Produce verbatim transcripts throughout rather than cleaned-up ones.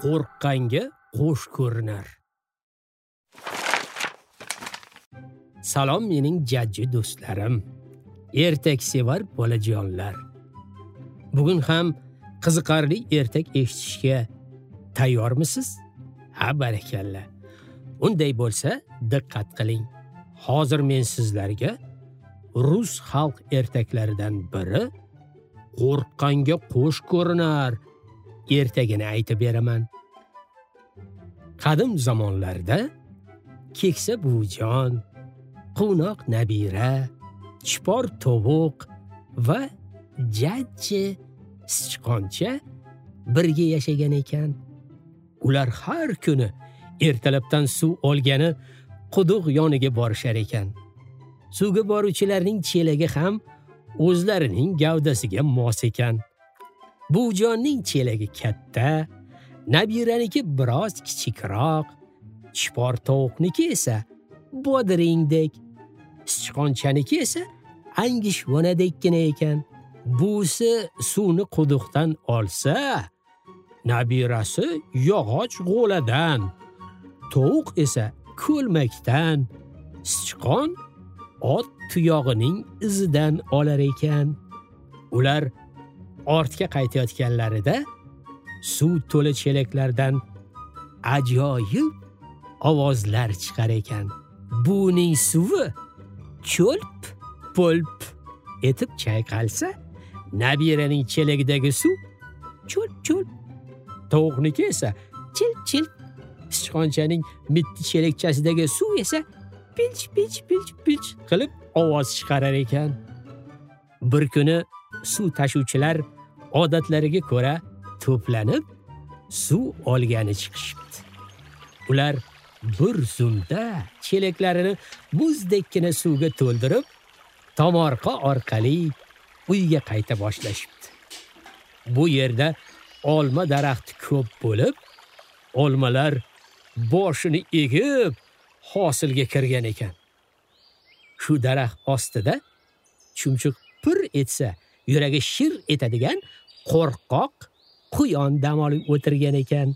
qo'rqqanga qo'sh ko'rinar. Salom mening jajji do'stlarim, ertaksevar bolajonlar. Bugun ham qiziqarli ertak eshitishga tayyormisiz? Ha, barakalla. Unday bo'lsa, diqqat qiling. Hozir men sizlarga rus xalq ertaklaridan biri qo'rqqanga qo'sh ko'rinar ertagini aytib beraman. Qadim zamonlarda keksa buvijon, quvnoq nabira, chipor tovuq va jajji sichqoncha birga yashagan ekan. Ular har kuni ertalabdan suv olgani quduq yoniga borishar ekan. Suvga boruvchilarning chelagi ham o'zlarining gavdasiga mos ekan. Buvijonning chelagi katta, nabiraniki biroz kichikroq, chipor tovuqniki esa bodiringdek, sichqonchaniki esa angishvonadekkina ekan. Buvisi suvni quduqdan olsa, nabirasi yog'och g'o'ladan, tovuq esa ko'lmakdan, sichqon ot tuyog'ining izidan olar ekan. Ular ortga qaytayotganlarida suv to'la chelaklardan ajoyib ovozlar chiqar ekan. Buning suvi cho'lp pulp etib chayqalsa, nabiraning chelagidagi suv cho'lp cho'lp, tovuqniki esa chil chil, sichqonchaning mitti chelakchasidagi suv esa pilch pilch pilch pilch qilib ovoz chiqarar ekan. Bir kuni suv tashuvchilar odatlariga ko'ra to'planib suv olgani chiqishibdi. Ular bir zumda chelaklarini muzdekkina suvga to'ldirib, tomorqa orqali uyga qayta boshlashibdi. Bu yerda olma daraxti ko'p bo'lib, olmalar boshini egib hosilga kirgan ekan. Shu daraxt ostida chumchuq pir etsa, yuragi shir etadigan qo'rqoq quyon dam olib o'tirgan ekan.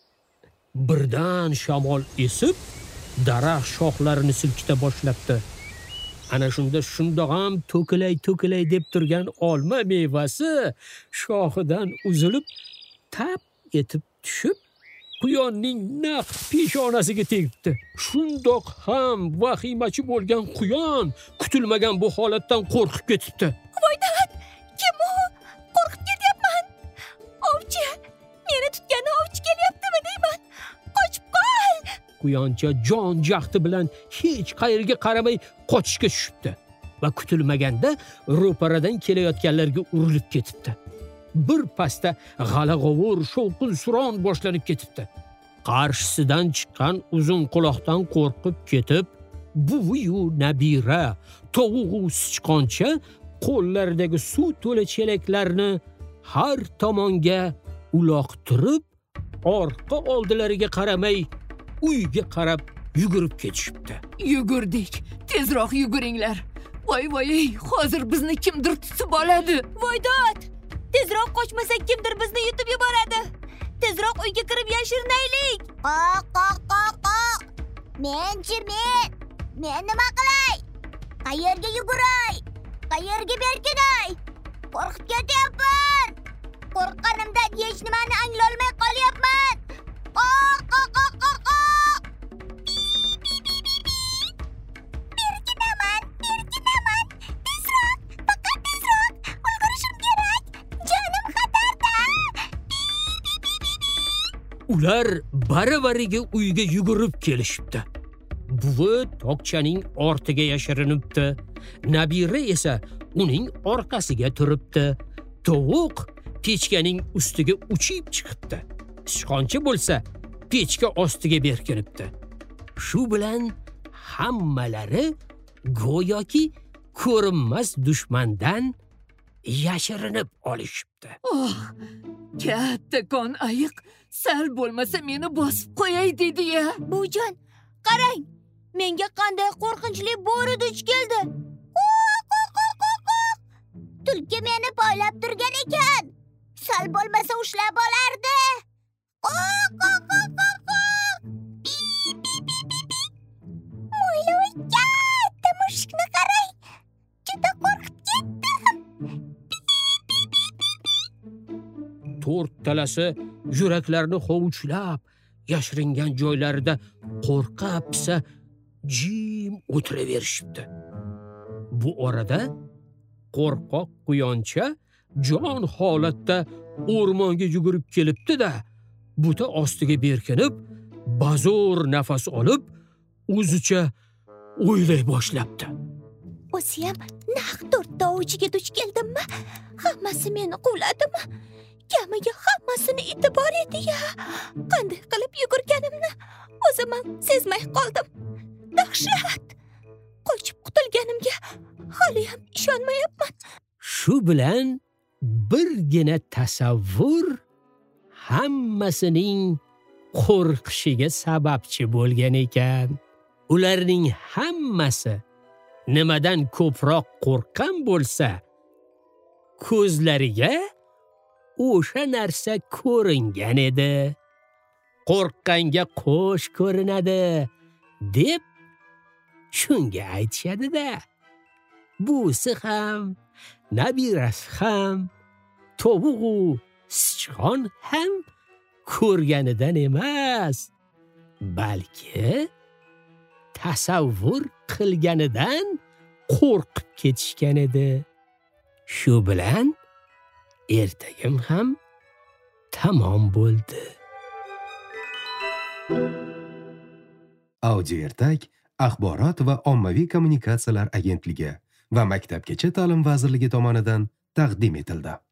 Birdan shamol esib, daraxt shoxlarini silkita boshlabdi. Ana shunda shundoq ham to'kilay to'kilay deb turgan olma mevasi shoxidan uzilib, tap etib tushib, quyonning naq peshonasiga tegibdi. Shundoq ham vahimachi bo'lgan quyon kutilmagan bu holatdan qo'rqib ketibdi. Voy dad, kim u? Qo'rqib ketyapman. Ovchi, meni tutgan ovchi kelyaptimi deyman. Qochib qol. Quyoncha jon jahdi bilan hech qayerga qaramay qochishga tushibdi va kutilmaganda ro'paradan kelayotganlarga urilib ketibdi. Bir pasda g'ala-g'ovur, shovqin-suron boshlanib ketibdi. Qarshisidan chiqqan uzun quloqdan qo'rqib ketib, buvi-yu nabira, tovuq-u sichqoncha qo'llaridagi suv to'la chelaklarni har tomonga uloqtirib, orqa oldilariga qaramay uyga qarab yugurib ketishibdi. Yugurdik, tezroq yuguringlar. Voy voy, hozir bizni kimdir tutib oladi. Voy dod, tezroq qochmasak kimdir bizni yutib yuboradi. Tezroq uyga kirib yashirinaylik. Qoq qoq qoq qoq. Men-chi men. Men nima qilay? Qayerga yuguray? Qayerga berkinay? Qo'rqib ketyapman. Qo'rqqanimdan hech nimani anglolmay qolyapman. Qoq qoq qoq qoq qoq. Berkinaman, berkinaman. Tezroq, faqat tezroq. Ulgurishim kerak. Jonim xatarda. Ular baravariga uyga yugurib kelishibdi. Buvi tokchaning ortiga yashirinibdi. Nabira esa uning orqasiga turibdi. Tovuq pechkaning ustiga uchib chiqibdi. Sichqoncha bo'lsa, pechka ostiga berkinibdi. Shu bilan hammalari go'yoki ko'rinmas dushmandan yashirinib olishibdi. Oh, kattakon ayiq sal bo'lmasa meni bosib qo'yay dedi-ya. Buvijon, qarang, menga qanday qo'rqinchli bo'ri duch keldi. Tulki meni poylab turgan ekan. Sal bo'lmasa ushlab olardi. Qoq, qoq, qoq, qoq, qoq. Mo'ylovi katta mushukni qarang. Juda qo'rqib ketdim. To'rttalasi yuraklarni hovuchlab, yashiringan joylarida qo'rqa-pisa jim o'tiraverishibdi. Bu orada qo'rqoq quyoncha jon holatda o'rmonga yugurib kelibdi-da, buta ostiga berkinib, bazo'r nafas olib, o'zicha o'ylay boshlabdi. O'ziyam naq to'rtta ovchiga duch keldimmi? Hammasi meni quvladimi? Kamiga hammasini iti bor edi-ya. Qanday qilib yugurganimni o'zim ham sezmay qoldim. Dahshat! Qochib qutulganimga hali ham ishonmayapman. Shu bilan birgina tasavvur hammasining qo'rqishiga sababchi bo'lgan ekan. Ularning hammasi nimadan ko'proq qo'rqqan bo'lsa, ko'zlariga o'sha narsa ko'ringan edi. Qo'rqqanga qo'sh ko'rinadi deb shunga aytishadi-da. Busi ham, nabirasi ham, tovuq u sichqon ham ko'rganidan emas, balki tasavvur qilganidan qo'rqib ketishgan edi. Shu bilan ertagim ham tamom bo'ldi. Audio ertak Axborot va ommaviy kommunikatsiyalar agentligi va Maktabgacha ta'lim vazirligi tomonidan taqdim etildi.